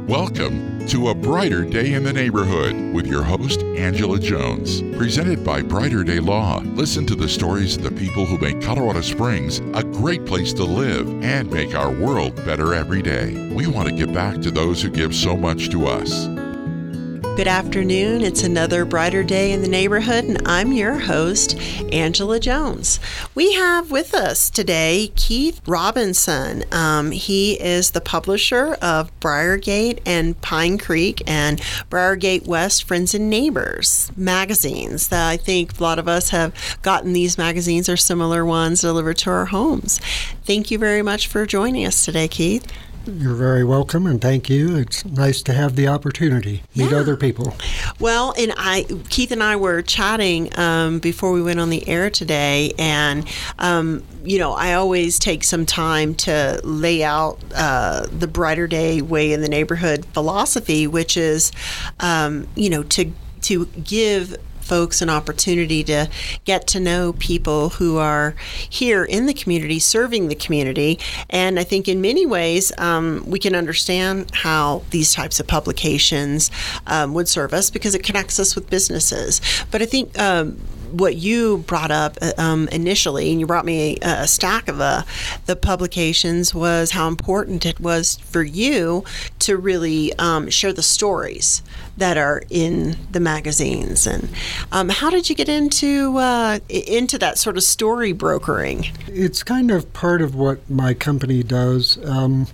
Welcome to A Brighter Day in the Neighborhood with your host, Angela Jones. Presented by Brighter Day Law. Listen to the stories of the people who make Colorado Springs a great place to live and make our world better every day. We want to give back to those who give so much to us. Good afternoon. It's another Brighter Day in the Neighborhood, and I'm your host, Angela Jones. We have with us today Keith Robinson. He is the publisher of Briargate and Pine Creek and Briargate West Friends and Neighbors magazines. I think a lot of us have gotten these magazines or similar ones delivered to our homes. Thank you very much for joining us today, Keith. You're very welcome, and thank you. It's nice to have the opportunity to meet other people. Well, Keith and I were chatting before we went on the air today, and I always take some time to lay out the Brighter Day Way in the Neighborhood philosophy, which is, to give folks an opportunity to get to know people who are here in the community, serving the community. And I think in many ways, we can understand how these types of publications would serve us because it connects us with businesses. But I think what you brought up initially, and you brought me a stack of the publications, was how important it was for you to really share the stories that are in the magazines. And how did you get into that sort of story brokering? It's kind of part of what my company does, and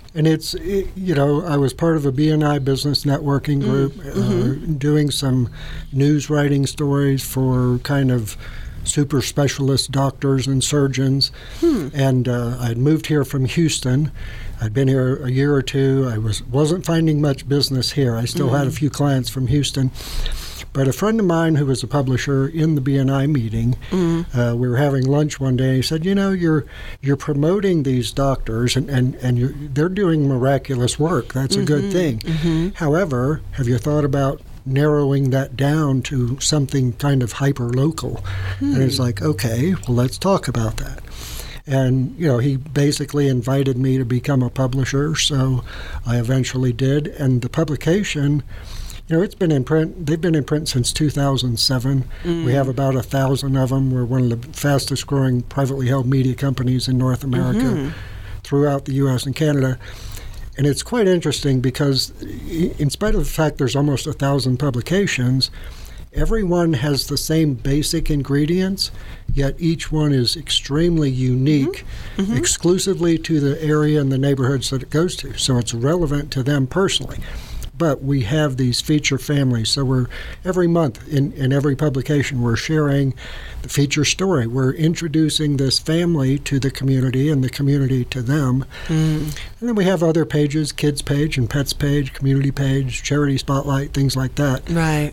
I was part of a BNI business networking group, doing some news writing stories for kind of super specialist doctors and surgeons. And I'd moved here from Houston. I'd been here a year or two. I wasn't finding much business here. I still had a few clients from Houston. But a friend of mine who was a publisher in the BNI meeting, we were having lunch one day, and he said, you're promoting these doctors, and they're doing miraculous work. That's a good thing. However, have you thought about narrowing that down to something kind of hyper-local? And it's like, okay, well, let's talk about that. And, he basically invited me to become a publisher, so I eventually did. And the publication, it's been in print. They've been in print since 2007. We have about 1,000 of them. We're one of the fastest growing privately held media companies in North America, throughout the U.S. and Canada. And it's quite interesting because in spite of the fact there's almost 1,000 publications, everyone has the same basic ingredients, yet each one is extremely unique, exclusively to the area and the neighborhoods that it goes to. So it's relevant to them personally. But we have these feature families, so every month in every publication we're sharing the feature story. We're introducing this family to the community and the community to them. And then we have other pages, kids page and pets page, community page, charity spotlight, things like that. Right.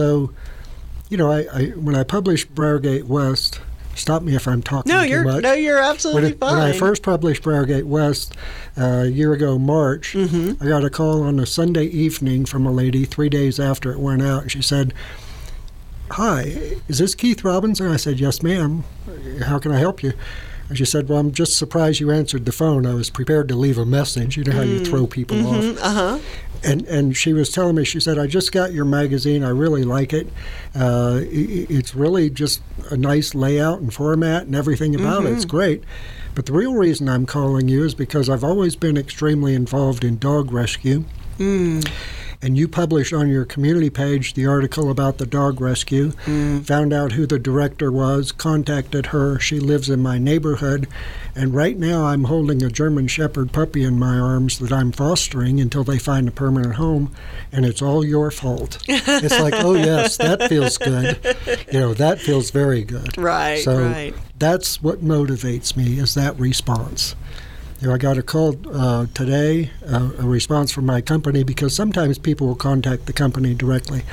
I when I published Briargate West, stop me if I'm talking too much. No, you're absolutely fine. When I first published Briargate West a year ago, March, I got a call on a Sunday evening from a lady 3 days after it went out. And she said, "Hi, is this Keith Robinson?" I said, "Yes, ma'am. How can I help you?" And she said, "Well, I'm just surprised you answered the phone. I was prepared to leave a message. You know how you throw people off." And she was telling me, she said, "I just got your magazine. I really like it. It's really just a nice layout and format and everything about it. It's great. But the real reason I'm calling you is because I've always been extremely involved in dog rescue. And you published on your community page the article about the dog rescue, found out who the director was, contacted her. She lives in my neighborhood. And right now I'm holding a German Shepherd puppy in my arms that I'm fostering until they find a permanent home. And it's all your fault." It's like, oh, yes, that feels good. That feels very good. Right, so that's what motivates me, is that response. I got a call today, a response from my company, because sometimes people will contact the company directly.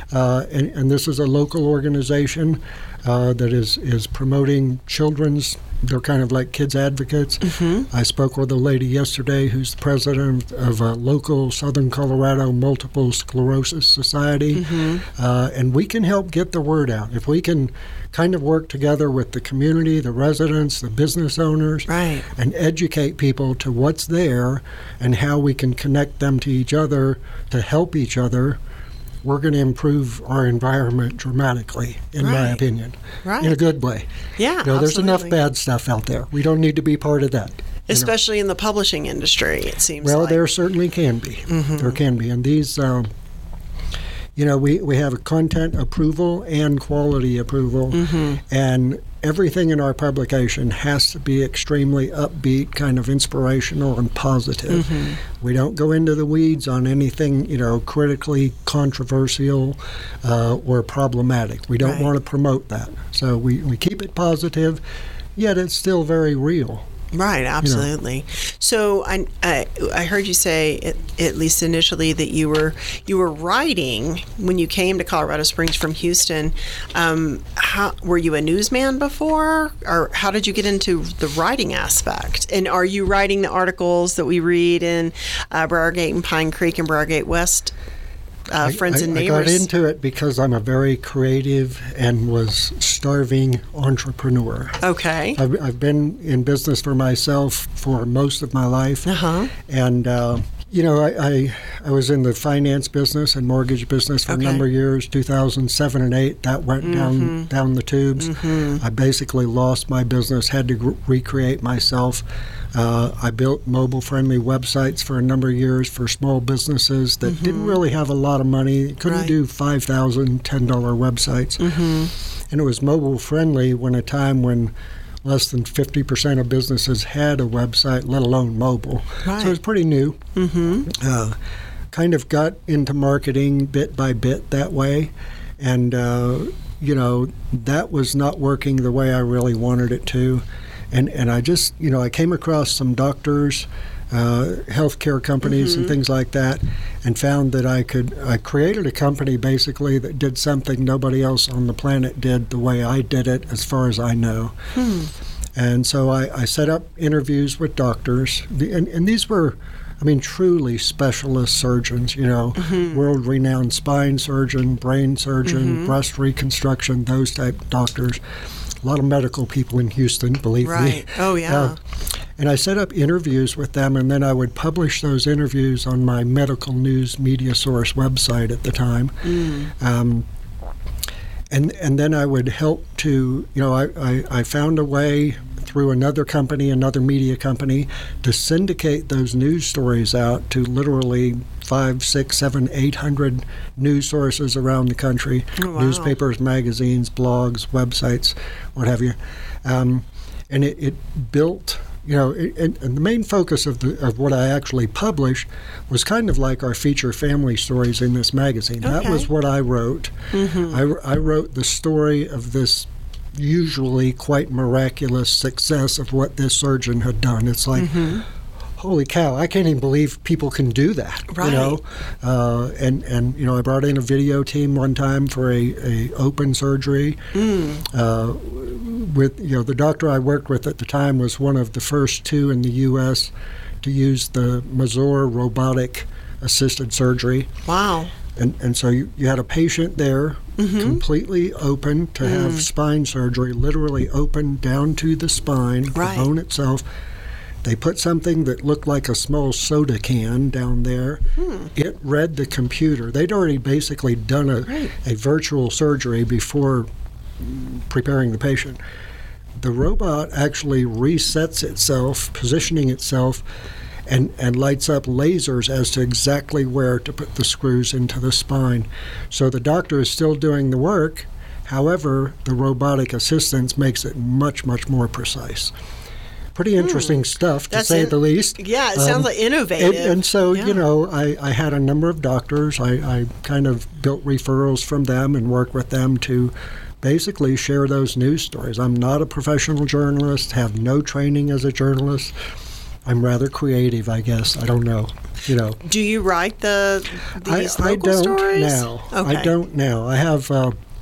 And this is a local organization that is promoting children's they're kind of like kids advocates. I spoke with a lady yesterday who's the president of a local Southern Colorado Multiple Sclerosis Society, and we can help get the word out. If we can kind of work together with the community, the residents, the business owners, right, and educate people to what's there and how we can connect them to each other to help each other, we're going to improve our environment dramatically, in my opinion, in a good way. Yeah, there's enough bad stuff out there. We don't need to be part of that. Especially in the publishing industry, it seems well, like. There certainly can be. There can be. And these, we have a content approval and quality approval, and everything in our publication has to be extremely upbeat, kind of inspirational and positive. We don't go into the weeds on anything, critically controversial or problematic. We don't want to promote that. So we keep it positive, yet it's still very real. Right, absolutely. So I heard you say, at least initially, that you were writing when you came to Colorado Springs from Houston. Were you a newsman before, or how did you get into the writing aspect? And are you writing the articles that we read in Briargate and Pine Creek and Briargate West? Friends and Neighbors? I got into it because I'm a very creative and was starving entrepreneur. Okay. I've been in business for myself for most of my life. And, I was in the finance business and mortgage business for a number of years, 2007 and 2008. That went down the tubes. I basically lost my business, had to recreate myself. I built mobile-friendly websites for a number of years for small businesses that didn't really have a lot of money, couldn't do $5,000, $10 websites. And it was mobile-friendly when a time when less than 50% of businesses had a website, let alone mobile. So it was pretty new. Kind of got into marketing bit by bit that way. And, that was not working the way I really wanted it to. And I just, I came across some doctors, healthcare companies and things like that, and found that I created a company basically that did something nobody else on the planet did the way I did it, as far as I know. And so I set up interviews with doctors, and these were, truly specialist surgeons, world-renowned spine surgeon, brain surgeon, breast reconstruction, those type of doctors. A lot of medical people in Houston, believe me. Oh, yeah. And I set up interviews with them, and then I would publish those interviews on my Medical News Media Source website at the time. And then I would help to, I found a way through another company, another media company, to syndicate those news stories out to literally 500, 600, 700, 800 news sources around the country, newspapers, magazines, blogs, websites, what have you. And it built, and the main focus of what I actually published was kind of like our feature family stories in this magazine. That was what I wrote. I wrote the story of this usually quite miraculous success of what this surgeon had done. It's like, holy cow, I can't even believe people can do that. And I brought in a video team one time for a open surgery. With the doctor I worked with at the time was one of the first two in the U.S. to use the Mazor robotic assisted surgery. Wow. And so you had a patient there, completely open to have spine surgery, literally open down to the spine, the bone itself. They put something that looked like a small soda can down there. It read the computer. They'd already basically done a virtual surgery before preparing the patient. The robot actually resets itself, positioning itself, and lights up lasers as to exactly where to put the screws into the spine. So the doctor is still doing the work. However, the robotic assistance makes it much, much more precise. Pretty interesting stuff, to say the least. Yeah, it sounds like innovative. And so, I had a number of doctors. I kind of built referrals from them and worked with them to basically share those news stories. I'm not a professional journalist, have no training as a journalist. I'm rather creative, I guess. I don't know. Do you write these local stories? Now. Okay. I don't now. I have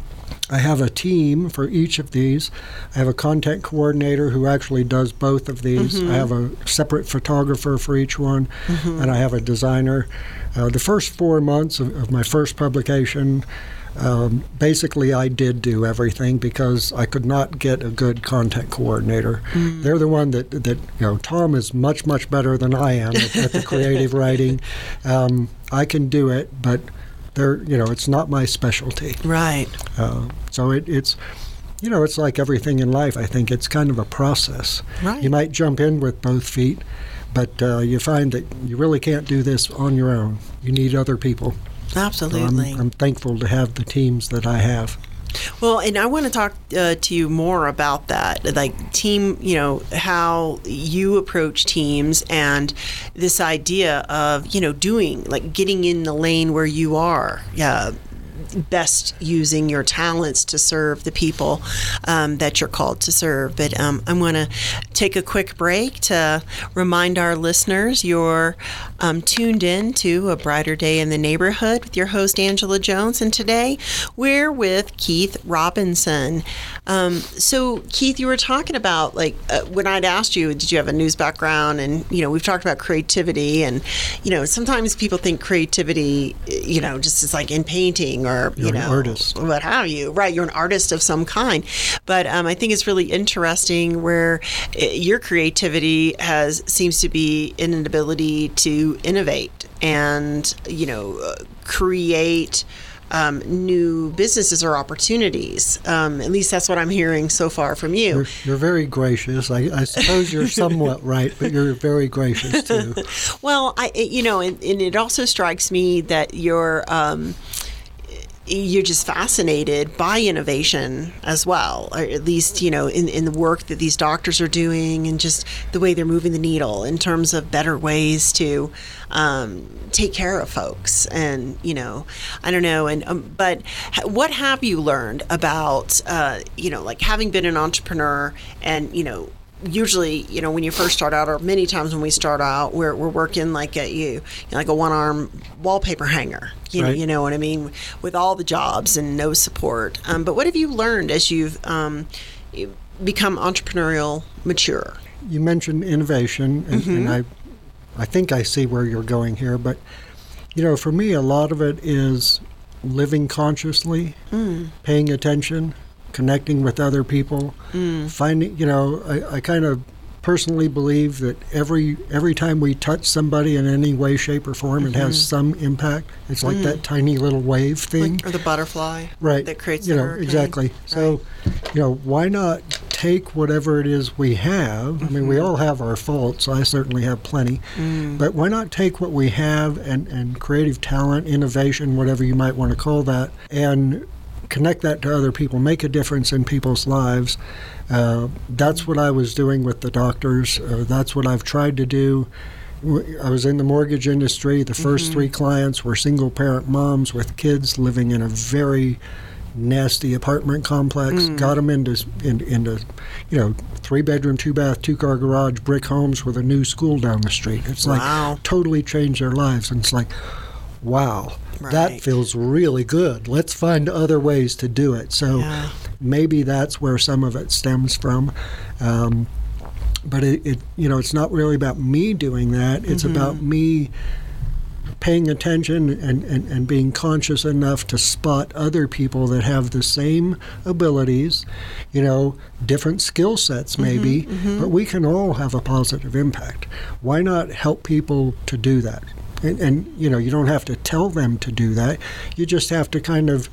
I have a team for each of these. I have a content coordinator who actually does both of these. I have a separate photographer for each one, and I have a designer. The first 4 months of my first publication, basically I did do everything because I could not get a good content coordinator. They're the one that Tom is much, much better than I am at the creative writing. I can do it, but it's not my specialty. Right. So it's it's like everything in life. I think it's kind of a process. Right. You might jump in with both feet, but you find that you really can't do this on your own. You need other people. Absolutely. I'm thankful to have the teams that I have. Well, and I want to talk to you more about that, like team, how you approach teams and this idea of, getting in the lane where you are. Best using your talents to serve the people that you're called to serve. But I'm going to take a quick break to remind our listeners you're tuned in to A Brighter Day in the Neighborhood with your host, Angela Jones. And today we're with Keith Robinson. So, Keith, you were talking about, when I'd asked you, did you have a news background? And, we've talked about creativity. And, sometimes people think creativity, just is like in painting or, You're an artist. What have you. Right, you're an artist of some kind. But I think it's really interesting where your creativity seems to be in an ability to innovate and, create new businesses or opportunities. At least that's what I'm hearing so far from you. You're very gracious. I suppose you're somewhat right, but you're very gracious too. Well, and it also strikes me that you're just fascinated by innovation as well, or at least, in the work that these doctors are doing and just the way they're moving the needle in terms of better ways to take care of folks. And, I don't know. But what have you learned about, having been an entrepreneur and, usually, when you first start out, or many times when we start out, we're working like a one-arm wallpaper hanger. Right. You know what I mean, with all the jobs and no support. But what have you learned as you've become entrepreneurial mature? You mentioned innovation, and I think I see where you're going here. But for me, a lot of it is living consciously, paying attention, connecting with other people, finding, I kind of personally believe that every time we touch somebody in any way, shape, or form, it has some impact. It's like that tiny little wave thing. Or the butterfly. Right. That creates the hurricane. Exactly. So, why not take whatever it is we have? I mean, we all have our faults. I certainly have plenty. But why not take what we have and creative talent, innovation, whatever you might want to call that, and connect that to other people, make a difference in people's lives. That's what I was doing with the doctors. That's what I've tried to do. I was in the mortgage industry. The first 3 clients were single-parent moms with kids living in a very nasty apartment complex. Got them into 3-bedroom, 2-bath, 2-car garage brick homes with a new school down the street. It's like totally changed their lives. And it's like, wow. Right. That feels really good. Let's find other ways to do it. So maybe that's where some of it stems from. But it's not really about me doing that. It's about me paying attention and being conscious enough to spot other people that have the same abilities, different skill sets maybe, but we can all have a positive impact. Why not help people to do that? And you don't have to tell them to do that. You just have to kind of,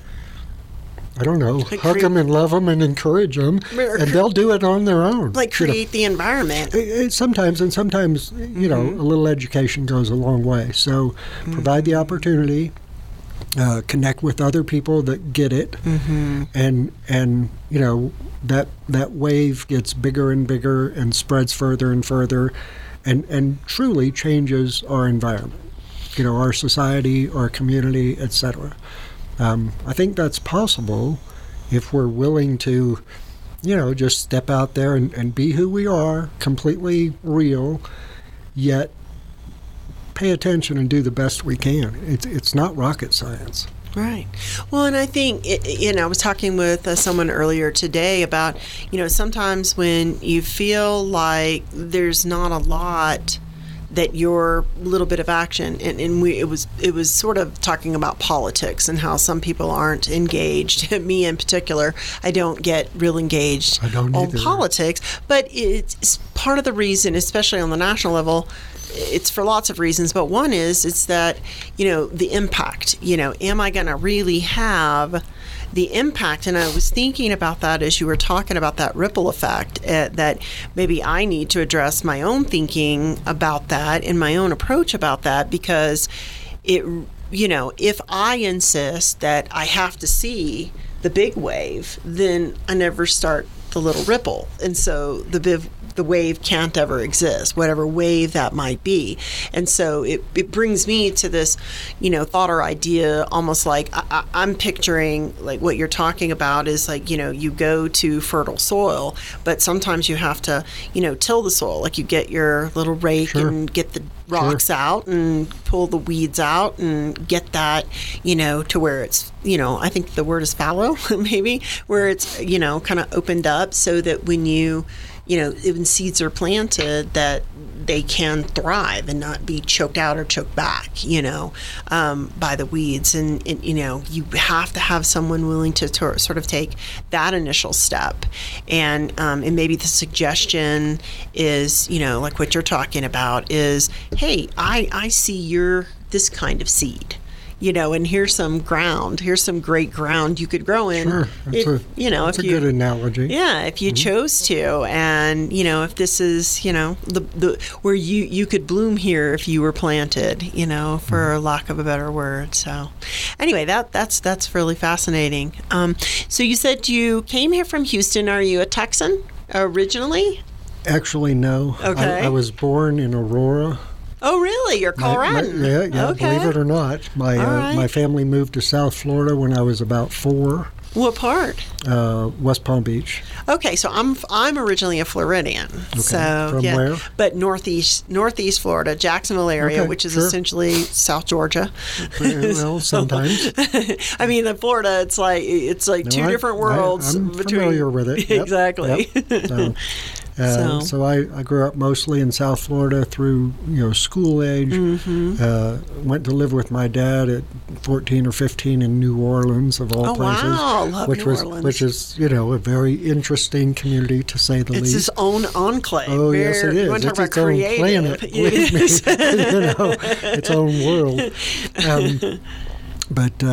hug them and love them and encourage them, and they'll do it on their own. Like create the environment. Sometimes, a little education goes a long way. So provide the opportunity, connect with other people that get it, and that wave gets bigger and bigger and spreads further and further, and truly changes our environment. Our society, our community, etc. I think that's possible if we're willing to, just step out there and be who we are, completely real, yet pay attention and do the best we can. It's not rocket science. Right. Well, and I think, I was talking with someone earlier today about, sometimes when you feel like there's not a lot that your little bit of action, and it was sort of talking about politics and how some people aren't engaged. Me in particular, I don't get real engaged on politics, but it's part of the reason, especially on the national level. It's for lots of reasons, but one is it's that, the impact, am I going to really have the impact? And I was thinking about that as you were talking about that ripple effect, that maybe I need to address my own thinking about that and my own approach about that, because if I insist that I have to see the big wave, then I never start the little ripple. And so the wave can't ever exist, whatever wave that might be. And so it brings me to this, thought or idea, almost like I'm picturing like what you're talking about is like, you go to fertile soil, but sometimes you have to, till the soil, like you get your little rake and get the rocks out and pull the weeds out and get that, to where it's, I think the word is fallow, maybe, where it's, kind of opened up so that when when seeds are planted, that they can thrive and not be choked out or choked back, by the weeds. And you have to have someone willing to sort of take that initial step. And maybe the suggestion is, like what you're talking about is, hey, I see you're this kind of seed. And here's some great ground you could grow in. Sure, that's a good analogy. Yeah, if you chose to, and if this is the where you could bloom here if you were planted, for lack of a better word. So, anyway, that's really fascinating. So you said you came here from Houston. Are you a Texan originally? Actually, no. Okay. I was born in Aurora. Oh, really? You're Coloradan? Yeah. Okay. Believe it or not, my family moved to South Florida when I was about 4. What part? West Palm Beach. Okay, so I'm originally a Floridian. Okay. So From where? But northeast Florida, Jacksonville area, which is essentially South Georgia. Well, sometimes. I mean, in Florida, it's like two different worlds. I'm familiar with it. Yep. Exactly. Yep. So I grew up mostly in South Florida through school age. Mm-hmm. Went to live with my dad at 14 or 15 in New Orleans, of all places. Wow, love New Orleans. Which is a very interesting community, to say the least. It's its own enclave. Oh, yes, it is. You want to talk it's about its creative. own planet. Believe me, its own world. But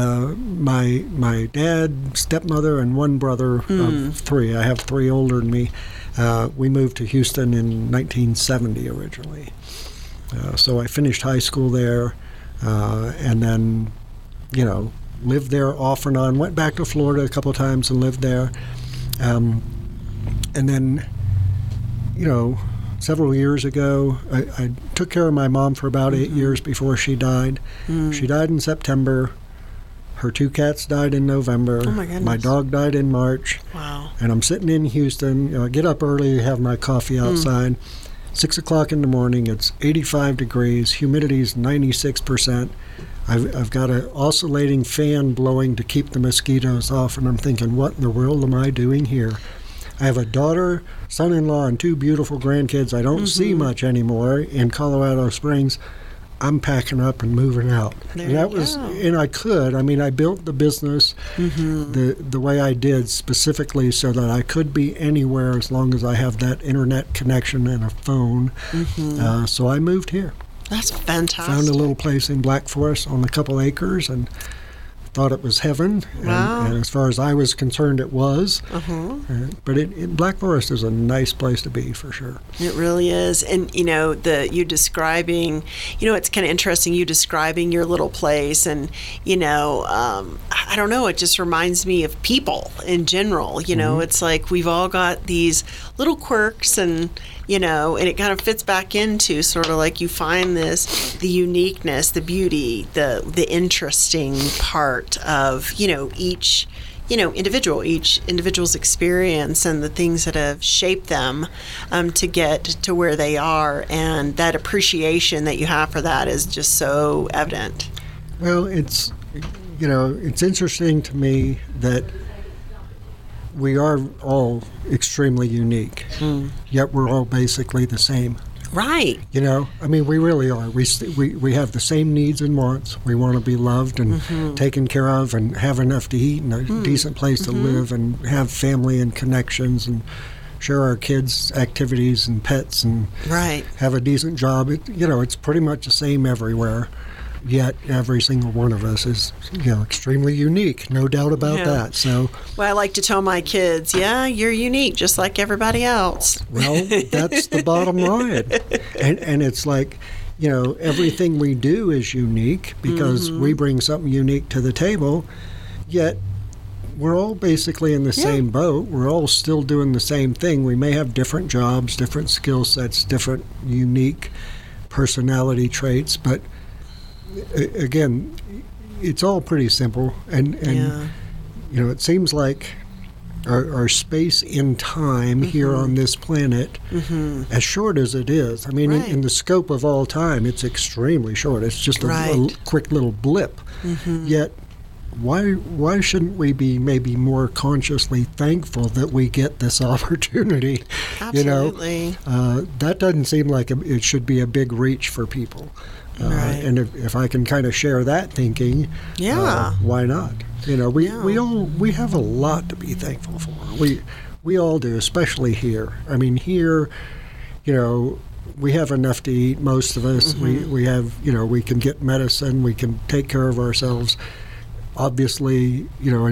my dad, stepmother, and one brother of 3. I have 3 older than me. We moved to Houston in 1970 originally. So I finished high school there, and then, lived there off and on. Went back to Florida a couple of times and lived there. And then, several years ago, I took care of my mom for about 8 years before she died. She died in September. Her 2 cats died in November. Oh, my goodness. My dog died in March. Wow. And I'm sitting in Houston. I get up early, have my coffee outside. 6 o'clock in the morning. It's 85 degrees. Humidity's 96%. I've got an oscillating fan blowing to keep the mosquitoes off, and I'm thinking, what in the world am I doing here? I have a daughter, son-in-law, and 2 beautiful grandkids I don't see much anymore in Colorado Springs. I'm packing up and moving out. And I built the business the way I did specifically so that I could be anywhere as long as I have that internet connection and a phone. So I moved here. That's fantastic. Found a little place in Black Forest on a couple acres and thought it was heaven. Wow. And as far as I was concerned, it was. But Black Forest is a nice place to be, for sure. It really is. And, you describing, it's kind of interesting, you describing your little place. And, I don't know, it just reminds me of people in general. It's like we've all got these little quirks and it kind of fits back into sort of like you find the uniqueness, the beauty, the interesting part of, each individual's experience and the things that have shaped them to get to where they are. And that appreciation that you have for that is just so evident. Well, it's, it's interesting to me that we are all extremely unique, yet we're all basically the same. Right. We really are. We have the same needs and wants. We want to be loved and taken care of and have enough to eat and a decent place to live and have family and connections and share our kids' activities and pets and have a decent job. It's pretty much the same everywhere. Yet every single one of us is, extremely unique, no doubt about that. So, well, I like to tell my kids, you're unique, just like everybody else. Well, that's the bottom line, and it's like, everything we do is unique because we bring something unique to the table. Yet we're all basically in the same boat. We're all still doing the same thing. We may have different jobs, different skill sets, different unique personality traits, but again, it's all pretty simple, and it seems like our space in time here on this planet, as short as it is, in the scope of all time, it's extremely short. It's just a quick little blip. Yet, why shouldn't we be maybe more consciously thankful that we get this opportunity? Absolutely. That doesn't seem like it should be a big reach for people. And if I can kind of share that thinking, why not? We have a lot to be thankful for. We all do, especially here. Here, we have enough to eat. Most of us, we have, we can get medicine, we can take care of ourselves. Obviously,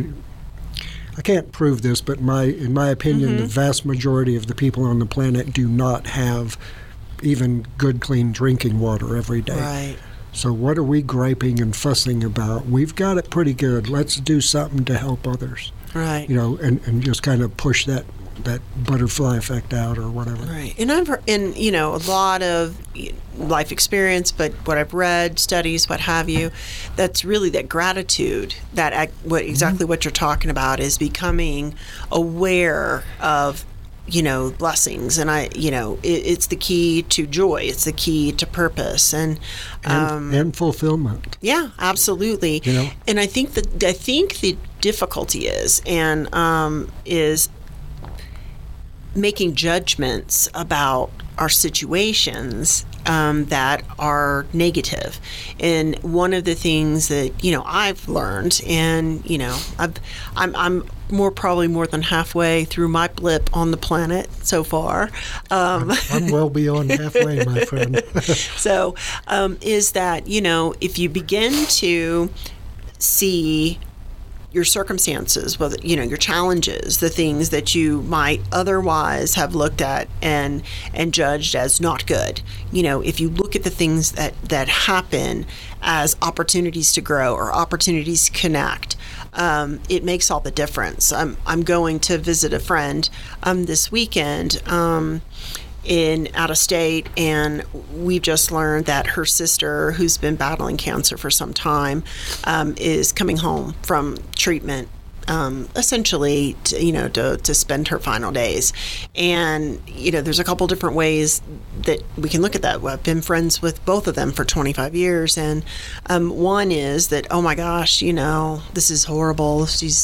I can't prove this, but in my opinion, the vast majority of the people on the planet do not have even good, clean drinking water every day. Right. So what are we griping and fussing about? We've got it pretty good. Let's do something to help others. Right. And just kind of push that butterfly effect out or whatever. Right. And I've in a lot of life experience, but what I've read, studies, what have you, that's really that gratitude, exactly what you're talking about is becoming aware of blessings, and it's the key to joy. It's the key to purpose and fulfillment. Yeah, absolutely. And I think the difficulty is making judgments about our situations that are negative. And one of the things that I've learned, and I'm probably more than halfway through my blip on the planet so far. I'm well beyond halfway, my friend. So, is that if you begin to see your circumstances, whether your challenges, the things that you might otherwise have looked at and judged as not good. If you look at the things that happen as opportunities to grow or opportunities to connect, it makes all the difference. I'm going to visit a friend this weekend out of state, and we've just learned that her sister, who's been battling cancer for some time, is coming home from treatment, essentially to spend her final days. And there's a couple different ways that we can look at that. I've been friends with both of them for 25 years, and one is that, oh my gosh, this is horrible.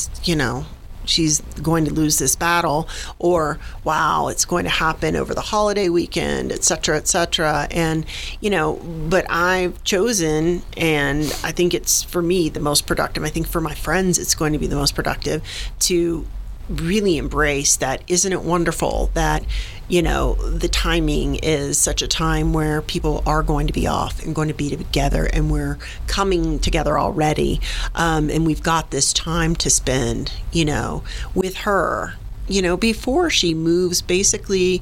She's going to lose this battle, or wow, it's going to happen over the holiday weekend, et cetera, et cetera. And, but I've chosen, and I think it's for me the most productive. I think for my friends, it's going to be the most productive to really embrace that. Isn't it wonderful that, the timing is such a time where people are going to be off and going to be together, and we're coming together already. And we've got this time to spend, with her, before she moves basically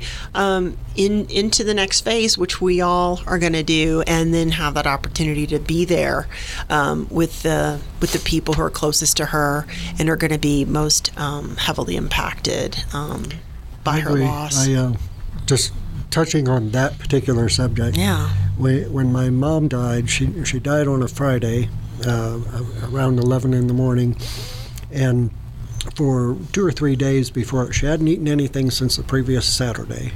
into the next phase, which we all are going to do, and then have that opportunity to be there with the people who are closest to her and are going to be most heavily impacted by her loss. Just touching on that particular subject. Yeah. When my mom died, she died on a Friday around 11 in the morning, and for 2 or 3 days before, she hadn't eaten anything since the previous Saturday.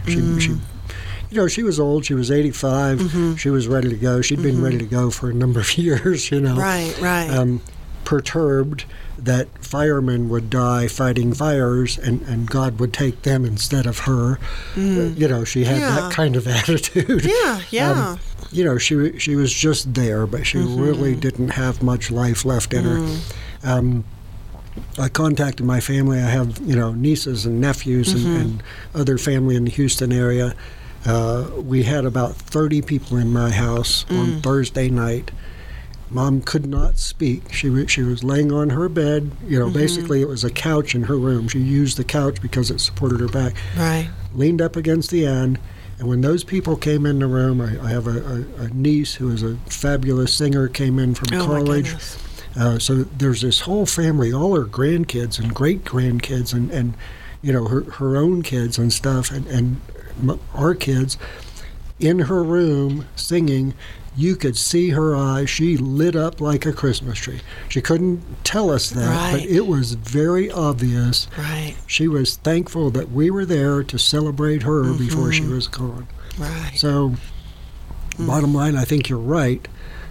She was old. She was 85. She was ready to go. She'd been ready to go for a number of years. Right. perturbed that firemen would die fighting fires and God would take them instead of her. She had that kind of attitude. Yeah. She was just there, but she really didn't have much life left in her. I contacted my family. I have, nieces and nephews and other family in the Houston area. We had about 30 people in my house on Thursday night. Mom could not speak. She was laying on her bed. Basically it was a couch in her room. She used the couch because it supported her back. Right. Leaned up against the end. And when those people came in the room, I have a niece who is a fabulous singer, came in from college. So there's this whole family, all her grandkids and great-grandkids and her own kids and stuff and our kids in her room singing. You could see her eyes. She lit up like a Christmas tree. She couldn't tell us that, but it was very obvious. Right. She was thankful that we were there to celebrate her before she was gone. Right. So, bottom line, I think you're right.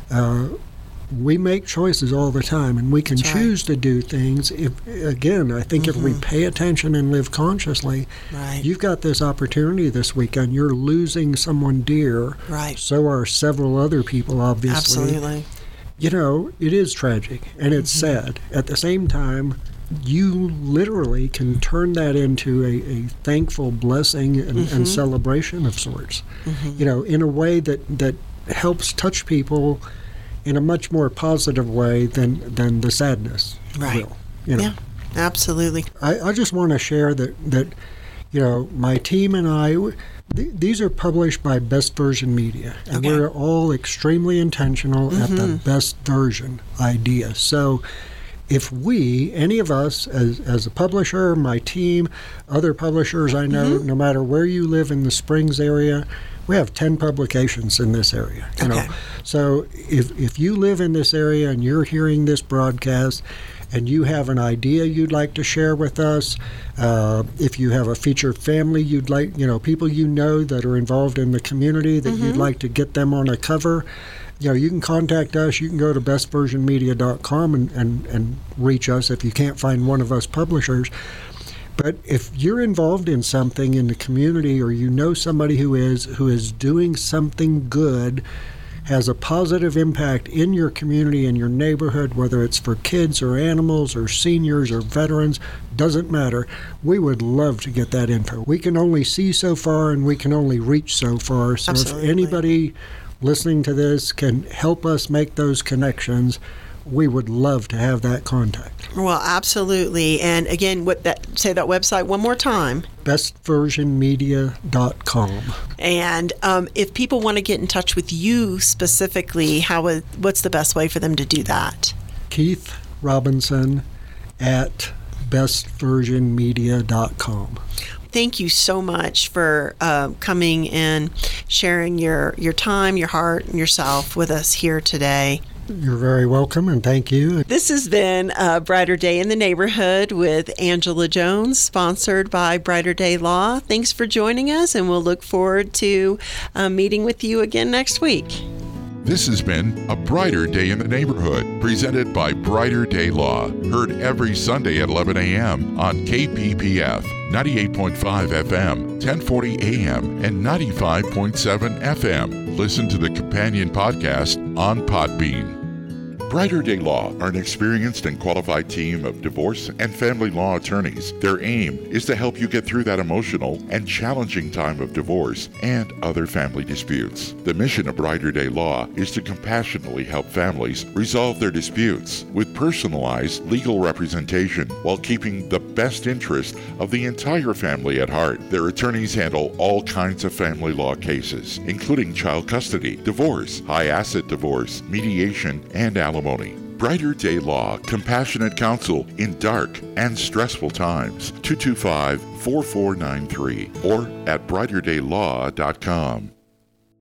We make choices all the time, and we can choose to do things. If we pay attention and live consciously, you've got this opportunity this weekend. You're losing someone dear. Right. So are several other people, obviously. Absolutely. It is tragic, and it's sad. At the same time, you literally can turn that into a thankful blessing and celebration of sorts, in a way that helps touch people in a much more positive way than the sadness will. Yeah, absolutely. I just want to share that my team and I, these are published by Best Version Media, and we're all extremely intentional at the best version idea. So if any of us, as a publisher, my team, other publishers I know, no matter where you live in the Springs area, we have 10 publications in this area. So if you live in this area and you're hearing this broadcast and you have an idea you'd like to share with us, if you have a featured family you'd like, people that are involved in the community that you'd like to get them on a cover, you can contact us. You can go to bestversionmedia.com and reach us if you can't find one of us publishers. But if you're involved in something in the community, or somebody who is doing something good, has a positive impact in your community, in your neighborhood, whether it's for kids or animals or seniors or veterans, doesn't matter. We would love to get that info. We can only see so far and we can only reach so far. So if anybody listening to this can help us make those connections, we would love to have that contact. Well, absolutely. And again, say that website one more time. bestversionmedia.com. And if people want to get in touch with you specifically, what's the best way for them to do that? Keith Robinson at bestversionmedia.com. Thank you so much for coming and sharing your time, your heart, and yourself with us here today. You're very welcome, and thank you. This has been a Brighter Day in the Neighborhood with Angela Jones, sponsored by Brighter Day Law. Thanks for joining us, and we'll look forward to meeting with you again next week. This has been A Brighter Day in the Neighborhood, presented by Brighter Day Law, heard every Sunday at 11 a.m. on KPPF, 98.5 FM, 1040 a.m., and 95.7 FM. Listen to the companion podcast on Podbean. Brighter Day Law are an experienced and qualified team of divorce and family law attorneys. Their aim is to help you get through that emotional and challenging time of divorce and other family disputes. The mission of Brighter Day Law is to compassionately help families resolve their disputes with personalized legal representation while keeping the best interest of the entire family at heart. Their attorneys handle all kinds of family law cases, including child custody, divorce, high asset divorce, mediation, and alimony. Brighter Day Law, compassionate counsel in dark and stressful times. 225-4493 or at brighterdaylaw.com.